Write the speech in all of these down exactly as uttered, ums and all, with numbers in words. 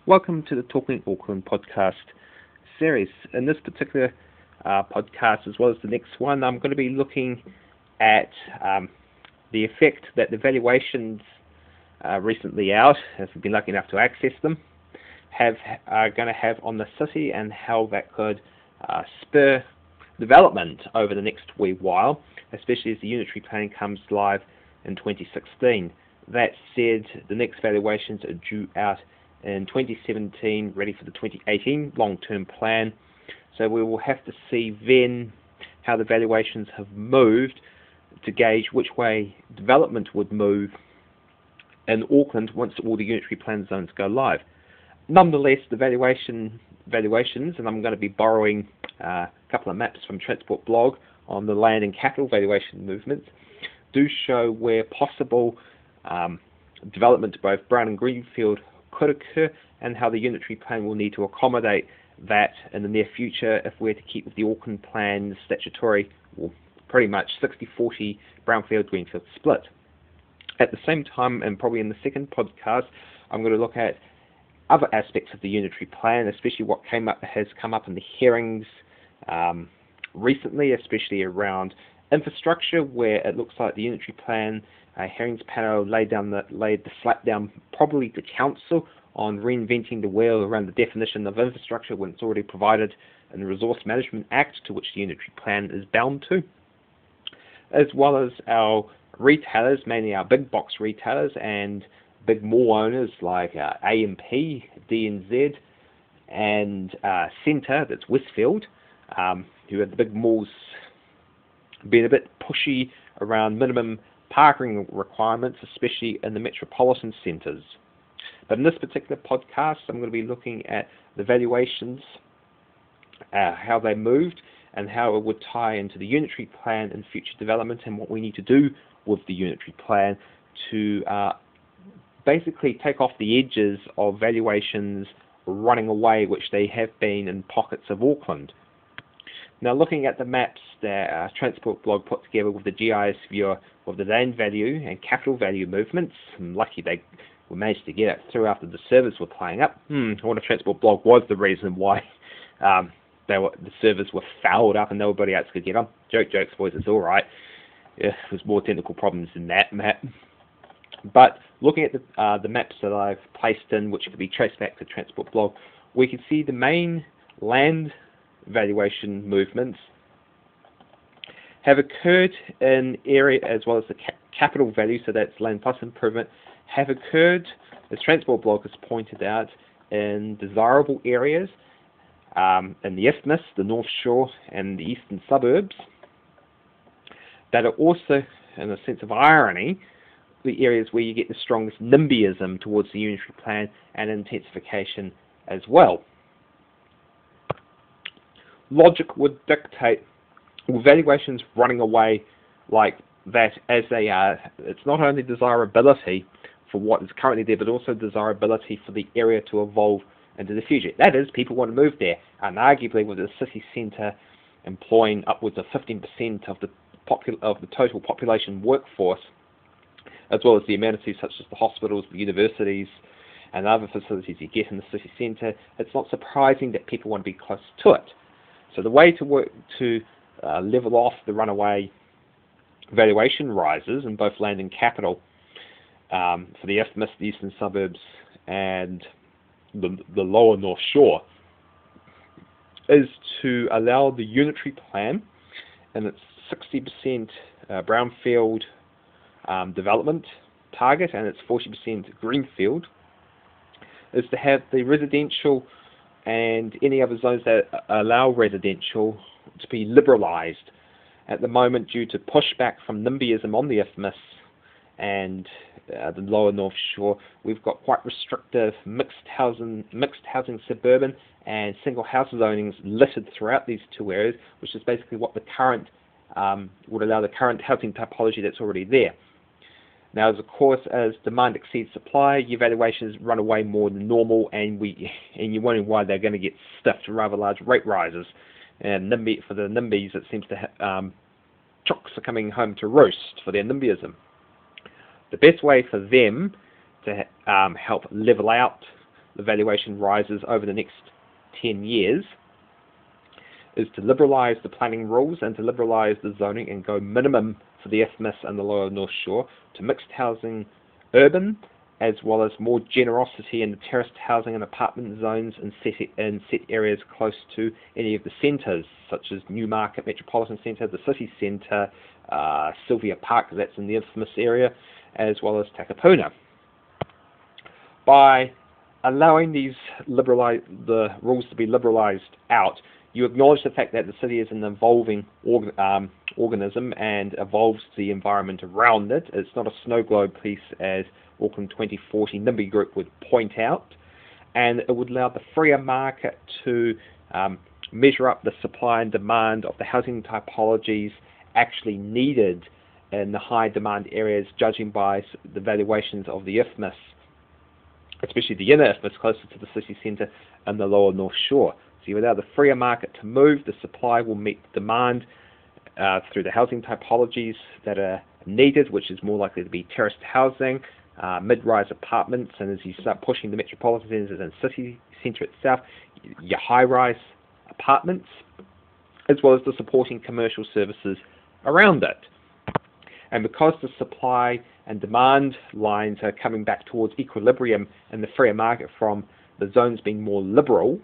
Welcome to the Talking Auckland podcast series. In this particular uh, podcast, as well as the next one, I'm going to be looking at um, the effect that the valuations uh, recently out, as we've been lucky enough to access them, have are going to have on the city and how that could uh, spur development over the next wee while, especially as the unitary planning comes live in twenty sixteen. That said, the next valuations are due out in twenty seventeen, ready for the twenty eighteen long-term plan. So we will have to see then how the valuations have moved to gauge which way development would move in Auckland once all the unitary plan zones go live. Nonetheless, the valuation valuations, and I'm going to be borrowing uh, a couple of maps from Transport Blog on the land and capital valuation movements, do show where possible um, development to both Brown and Greenfield could occur, and how the unitary plan will need to accommodate that in the near future if we're to keep with the Auckland plan statutory, well, pretty much sixty forty Brownfield Greenfield split. At the same time, and probably in the second podcast, I'm going to look at other aspects of the unitary plan, especially what came up has come up in the hearings um, recently, especially around infrastructure, where it looks like the unitary plan uh, hearings panel laid down the laid the slap down probably to council on reinventing the wheel around the definition of infrastructure when it's already provided in the Resource Management Act, to which the unitary plan is bound to, as well as our retailers, mainly our big box retailers and big mall owners like uh, A M P, D N Z, and uh, Centre, that's Westfield, um, who have the big malls being a bit pushy around minimum parking requirements, especially in the metropolitan centres. But in this particular podcast, I'm going to be looking at the valuations, uh, how they moved, and how it would tie into the unitary plan and future development, and what we need to do with the unitary plan to uh, basically take off the edges of valuations running away, which they have been in pockets of Auckland. Now, looking at the maps that uh, Transport Blog put together with the G I S viewer of the land value and capital value movements, I'm lucky they were managed to get it through after the servers were playing up. Hmm, I wonder if Transport Blog was the reason why um, they were, the servers were fouled up and nobody else could get on. Joke, jokes, boys, it's all right. Yeah, there's more technical problems than that map. But looking at the, uh, the maps that I've placed in, which could be traced back to Transport Blog, we can see the main land valuation movements have occurred in area, as well as the ca capital value, so that's land plus improvement, have occurred, as Transport Blog has pointed out, in desirable areas um, in the Isthmus, the North Shore, and the eastern suburbs, that are also, in a sense of irony, the areas where you get the strongest NIMBYism towards the unitary plan and intensification as well. Logic would dictate valuations running away like that, as they are. It's not only desirability for what is currently there, but also desirability for the area to evolve into the future. That is, people want to move there, and arguably with the city centre employing upwards of fifteen percent of the popul of the total population workforce, as well as the amenities such as the hospitals, the universities, and other facilities you get in the city centre, it's not surprising that people want to be close to it. So the way to work to uh, level off the runaway valuation rises in both land and capital um, for the Isthmus, the eastern suburbs, and the, the lower North Shore is to allow the unitary plan and its sixty percent uh, brownfield um, development target and its forty percent greenfield, is to have the residential and any other zones that allow residential to be liberalised. At the moment, due to pushback from NIMBYism on the Isthmus and uh, the lower North Shore, we've got quite restrictive mixed housing, mixed housing suburban and single house zonings littered throughout these two areas, which is basically what the current um, would allow the current housing typology that's already there. Now, as of course, as demand exceeds supply, your valuations run away more than normal, and we and you're wondering why they're going to get stuffed to rather large rate rises. And NIMBY, for the NIMBYs, it seems to ha um, chooks are coming home to roost for their NIMBYism. The best way for them to um, help level out the valuation rises over the next ten years is to liberalise the planning rules and to liberalise the zoning and go minimum for the Isthmus and the Lower North Shore to mixed housing urban, as well as more generosity in the terraced housing and apartment zones in set, in set areas close to any of the centres, such as Newmarket Metropolitan Centre, the City Centre, uh, Sylvia Park, that's in the Isthmus area, as well as Takapuna. By allowing these liberali the rules to be liberalised out, you acknowledge the fact that the city is an evolving org um, organism and evolves the environment around it. It's not a snow globe piece, as Auckland twenty forty NIMBY Group would point out, and it would allow the freer market to um, measure up the supply and demand of the housing typologies actually needed in the high demand areas, judging by the valuations of the Isthmus, especially the inner Isthmus closer to the city centre and the Lower North Shore. So you allow the freer market to move, the supply will meet demand uh, through the housing typologies that are needed, which is more likely to be terraced housing, uh, mid-rise apartments, and as you start pushing the metropolitan centres and city centre itself, your high-rise apartments, as well as the supporting commercial services around it. And because the supply and demand lines are coming back towards equilibrium in the freer market from the zones being more liberal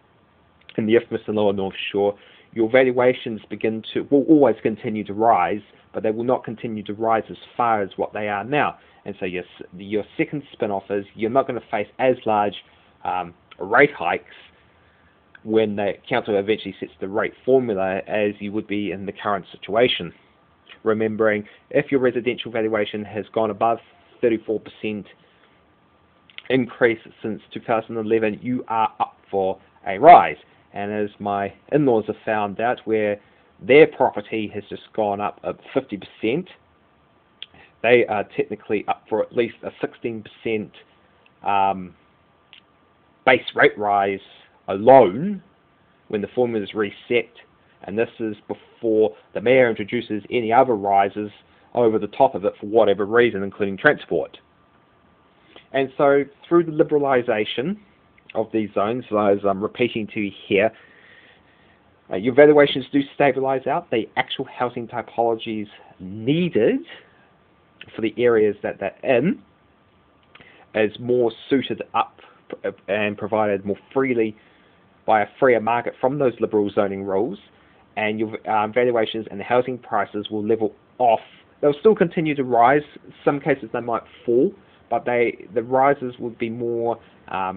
in the Isthmus and Lower North Shore, your valuations begin to, will always continue to rise, but they will not continue to rise as far as what they are now. And so your, your second spin-off is you're not going to face as large um, rate hikes when the council eventually sets the rate formula as you would be in the current situation. Remembering, if your residential valuation has gone above thirty-four percent increase since two thousand eleven, you are up for a rise. And as my in-laws have found out, where their property has just gone up at fifty percent, they are technically up for at least a sixteen percent um, base rate rise alone when the formula is reset, and this is before the mayor introduces any other rises over the top of it for whatever reason, including transport. And so through the liberalisation of these zones, as I'm repeating to you here, uh, your valuations do stabilise out the actual housing typologies needed for the areas that they're in, as more suited up and provided more freely by a freer market from those liberal zoning rules, and your um, valuations and the housing prices will level off. They'll still continue to rise. In some cases they might fall, but they the rises would be more um,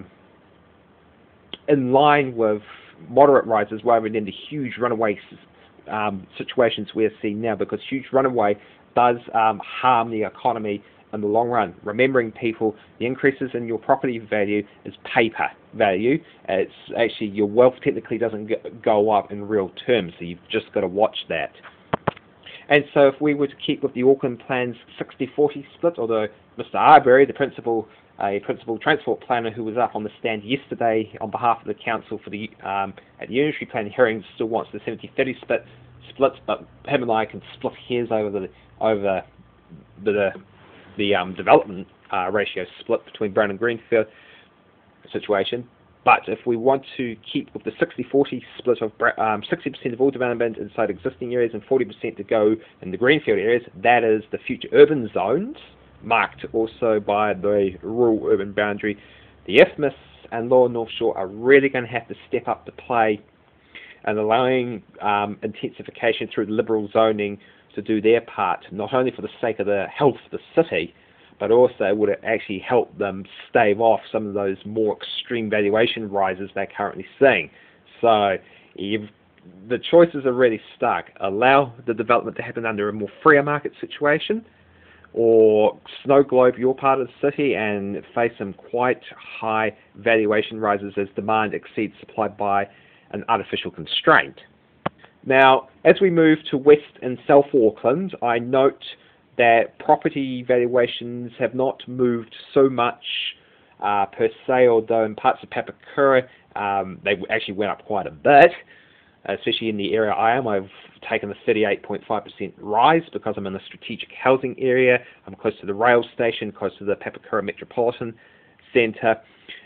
in line with moderate rises rather than the huge runaway um, situations we're seeing now, because huge runaway does um, harm the economy in the long run. Remembering, people, the increases in your property value is paper value. It's actually, your wealth technically doesn't go up in real terms, so you've just got to watch that. And so if we were to keep with the Auckland Plan's sixty forty split, although Mister Arbery, the principal a principal transport planner who was up on the stand yesterday on behalf of the council for the um, at the unitary plan hearings, still wants the seventy thirty split split, but him and I can split hairs over the over the the um, development uh, ratio split between Brown and Greenfield situation. But if we want to keep with the sixty forty split of um, sixty percent of all development inside existing areas and forty percent to go in the Greenfield areas, that is the future urban zones, marked also by the rural urban boundary, the Isthmus and Lower North Shore are really going to have to step up to play, and allowing um, intensification through the liberal zoning to do their part, not only for the sake of the health of the city, but also would it actually help them stave off some of those more extreme valuation rises they're currently seeing. So you've, the choices are really stark. Allow the development to happen under a more freer market situation, or snow globe your part of the city and face some quite high valuation rises as demand exceeds supply by an artificial constraint. Now, as we move to West and South Auckland, I note that property valuations have not moved so much uh, per se, although in parts of Papakura um, they actually went up quite a bit, especially in the area I am. I've taken a thirty-eight point five percent rise because I'm in a strategic housing area. I'm close to the rail station, close to the Papakura Metropolitan Centre.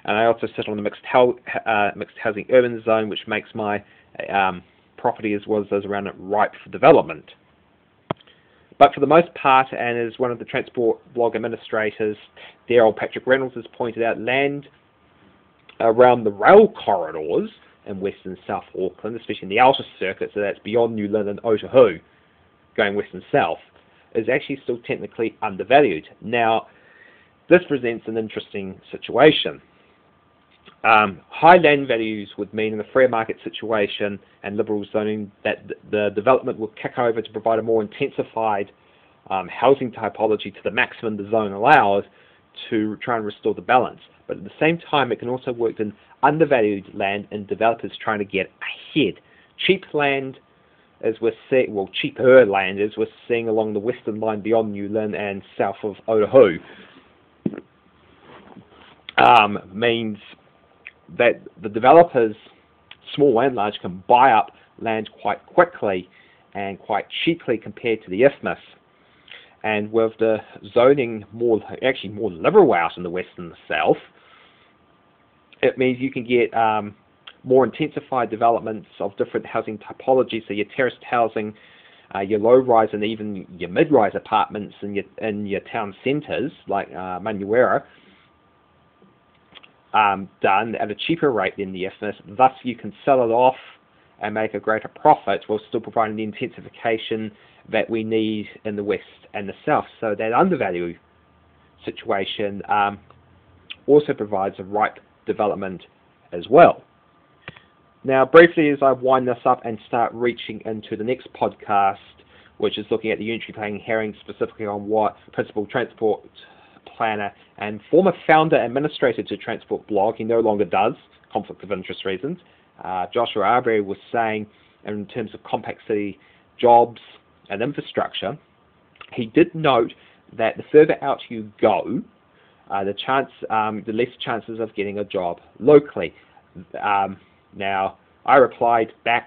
and I also sit on the mixed, hel uh, mixed housing urban zone, which makes my um, property as well as those around it ripe for development. But for the most part, and as one of the transport blog administrators, Daryl Patrick Reynolds, has pointed out, land around the rail corridors in West and South Auckland, especially in the outer circuit, so that's beyond New Lynn and Otahu, going west and south, is actually still technically undervalued. Now, this presents an interesting situation. Um, high land values would mean in a fair market situation and liberal zoning that the development will kick over to provide a more intensified um, housing typology to the maximum the zone allows to try and restore the balance. But at the same time, it can also work in undervalued land and developers trying to get ahead. Cheap land, as we're seeing, well, cheaper land, as we're seeing along the western line beyond New Lynn and south of Otahu, um, means that the developers, small and large, can buy up land quite quickly and quite cheaply compared to the isthmus. And with the zoning more, actually more liberal out in the west and the south, it means you can get um, more intensified developments of different housing typologies, so your terraced housing, uh, your low-rise and even your mid-rise apartments in your, in your town centres, like uh, Manuera, Um, done at a cheaper rate than the isthmus. Thus you can sell it off and make a greater profit while still providing the intensification that we need in the west and the south. So that undervalue situation um, also provides a ripe development as well. Now briefly, as I wind this up and start reaching into the next podcast, which is looking at the unitary planning hearing, specifically on what Principal Transport Planner and former founder administrator to Transport Blog, he no longer does, conflict of interest reasons, uh, Joshua Arbery was saying in terms of compact city jobs and infrastructure, he did note that the further out you go, uh, the chance, um, the less chances of getting a job locally. Um, now, I replied back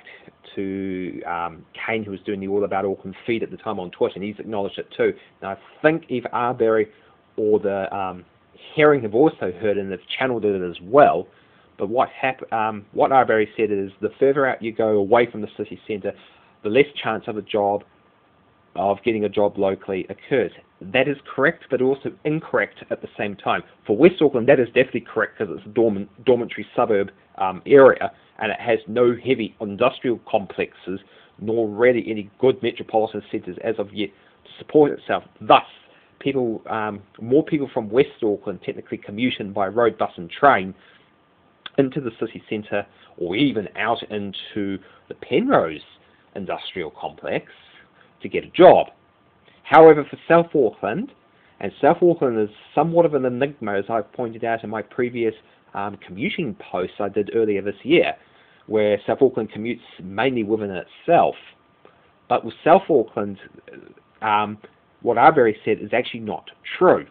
to um, Kane, who was doing the All About Auckland feed at the time on Twitter, and he's acknowledged it too. Now, I think either Arbery or the um, Herring have also heard and they've channeled it as well. But what hap um, what Arbery said is the further out you go away from the city centre, the less chance of a job, of getting a job locally occurs. That is correct, but also incorrect at the same time. For West Auckland, that is definitely correct because it's a dormant, dormitory suburb um, area, and it has no heavy industrial complexes, nor really any good metropolitan centres as of yet to support itself. Thus, people, um, more people from West Auckland technically commuting by road, bus and train into the city centre or even out into the Penrose industrial complex to get a job. However, for South Auckland, and South Auckland is somewhat of an enigma, as I've pointed out in my previous um, commuting posts I did earlier this year, where South Auckland commutes mainly within itself. But with South Auckland, um, what Arbery said is actually not true.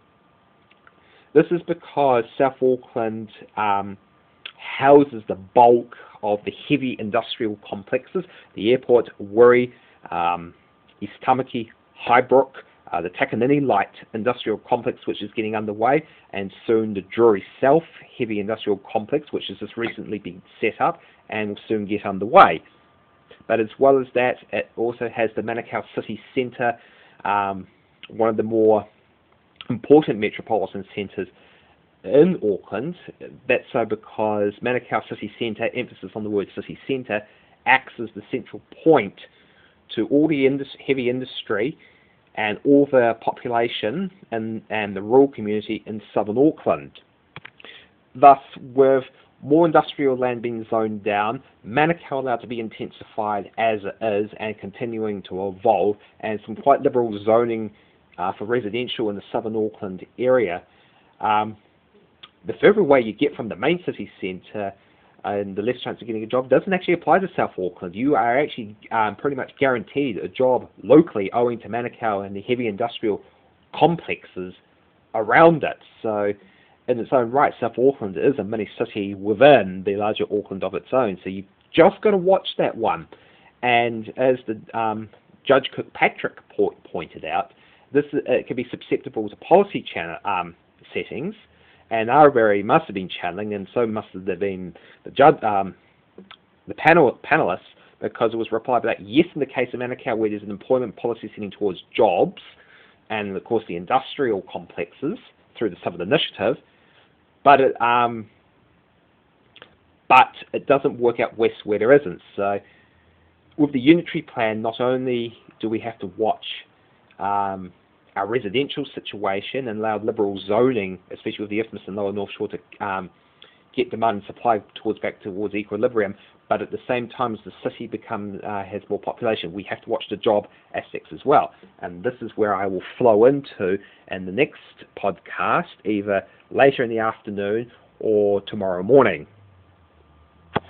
This is because South Auckland um, houses the bulk of the heavy industrial complexes, the airport, Wiri, um, East Tamaki, Highbrook, uh, the Takanini Light Industrial Complex, which is getting underway, and soon the Drury South Heavy Industrial Complex, which has just recently been set up and will soon get underway. But as well as that, it also has the Manukau City Centre, um, one of the more important metropolitan centres in Auckland. That's so because Manukau City Centre, emphasis on the word city centre, acts as the central point to all the indus heavy industry and all the population and, and the rural community in southern Auckland. Thus, with more industrial land being zoned down, Manukau allowed to be intensified as it is and continuing to evolve, and some quite liberal zoning uh, for residential in the southern Auckland area. Um, the further away you get from the main city centre, and the less chance of getting a job, doesn't actually apply to South Auckland. You are actually um, pretty much guaranteed a job locally owing to Manukau and the heavy industrial complexes around it. So in its own right, South Auckland is a mini city within the larger Auckland of its own. So you've just got to watch that one. And as the um, Judge Kirkpatrick pointed out, this uh, it can be susceptible to policy channel um, settings, and Arbery must have been channeling, and so must have been the judge, um, the panel panelists, because it was replied that yes, in the case of Manukau, where there's an employment policy heading towards jobs, and of course the industrial complexes through the Southern Initiative, but it, um, but it doesn't work out west where there isn't. So with the unitary plan, not only do we have to watch um, our residential situation and allow liberal zoning, especially with the Isthmus and Lower North Shore, to um, get demand and supply towards back towards equilibrium, but at the same time as the city become uh, has more population, we have to watch the job aspects as well. And this is where I will flow into in the next podcast, either later in the afternoon or tomorrow morning.